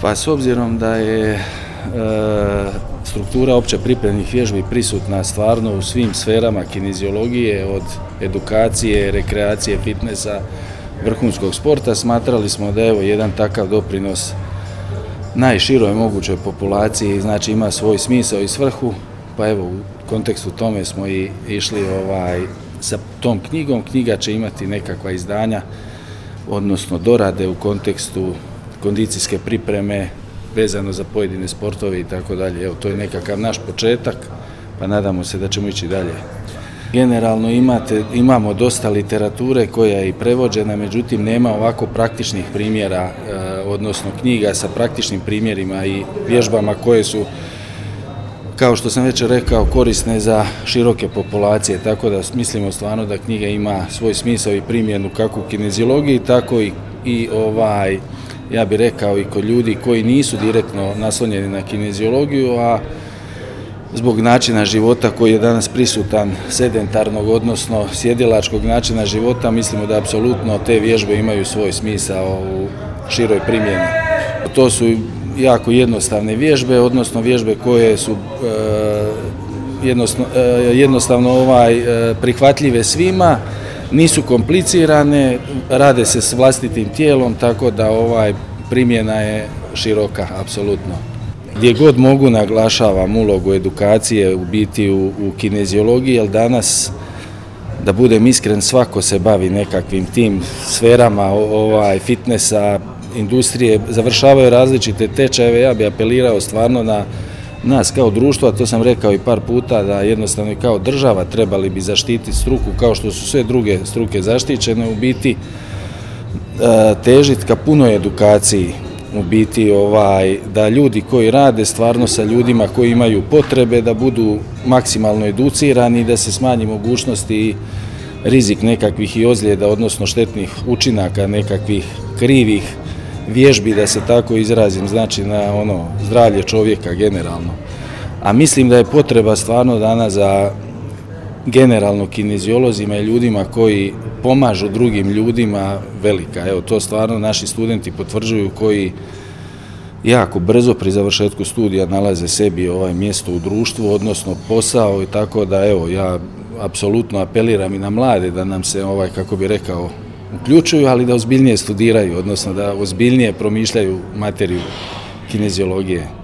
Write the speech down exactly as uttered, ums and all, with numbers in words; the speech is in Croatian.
Pa s obzirom da je e, struktura opće pripremnih vježbi prisutna stvarno u svim sferama kineziologije, od edukacije, rekreacije, fitnesa, vrhunskog sporta, smatrali smo da evo jedan takav doprinos najširoj mogućoj populaciji, znači ima svoj smisao i svrhu, pa evo u kontekstu tome smo i išli ovaj, sa tom knjigom. Knjiga će imati nekakva izdanja, odnosno dorade u kontekstu kondicijske pripreme vezano za pojedine sportove i tako dalje. Evo, to je nekakav naš početak, pa nadamo se da ćemo ići dalje. Generalno imate, imamo dosta literature koja je i prevođena, međutim nema ovako praktičnih primjera, e, odnosno knjiga sa praktičnim primjerima i vježbama koje su, kao što sam već rekao, korisne za široke populacije, tako da mislimo stvarno da knjiga ima svoj smisao i primjenu kako u kineziologiji, tako i, i ovaj, ja bih rekao i kod ljudi koji nisu direktno naslonjeni na kineziologiju, a zbog načina života koji je danas prisutan, sedentarnog, odnosno sjedilačkog načina života, mislimo da apsolutno te vježbe imaju svoj smisao u široj primjeni. To su jako jednostavne vježbe, odnosno vježbe koje su e, jednostavno, e, jednostavno ovaj, e, prihvatljive svima, nisu komplicirane, rade se s vlastitim tijelom, tako da ovaj primjena je široka, apsolutno. Gdje god mogu naglašavam ulogu edukacije u biti u, u kineziologiji, jer danas, da budem iskren, svako se bavi nekakvim tim sferama ovaj, fitnessa, industrije, završavaju različite tečajeve. Ja bih apelirao stvarno na nas kao društvo, a to sam rekao i par puta, da jednostavno i kao država trebali bi zaštiti struku kao što su sve druge struke zaštićene, u biti težiti ka punoj edukaciji, u biti ovaj, da ljudi koji rade stvarno sa ljudima koji imaju potrebe da budu maksimalno educirani i da se smanji mogućnosti i rizik nekakvih i ozljeda, odnosno štetnih učinaka, nekakvih krivih vježbi, da se tako izrazim, znači na ono zdravlje čovjeka generalno. A mislim da je potreba stvarno danas za generalno kineziolozima i ljudima koji pomažu drugim ljudima velika. Evo, to stvarno naši studenti potvrđuju, koji jako brzo pri završetku studija nalaze sebi ovaj mjesto u društvu, odnosno posao, i tako da evo, ja apsolutno apeliram i na mlade da nam se, ovaj, kako bi rekao, uključuju, ali da ozbiljnije studiraju, odnosno da ozbiljnije promišljaju materiju kineziologije.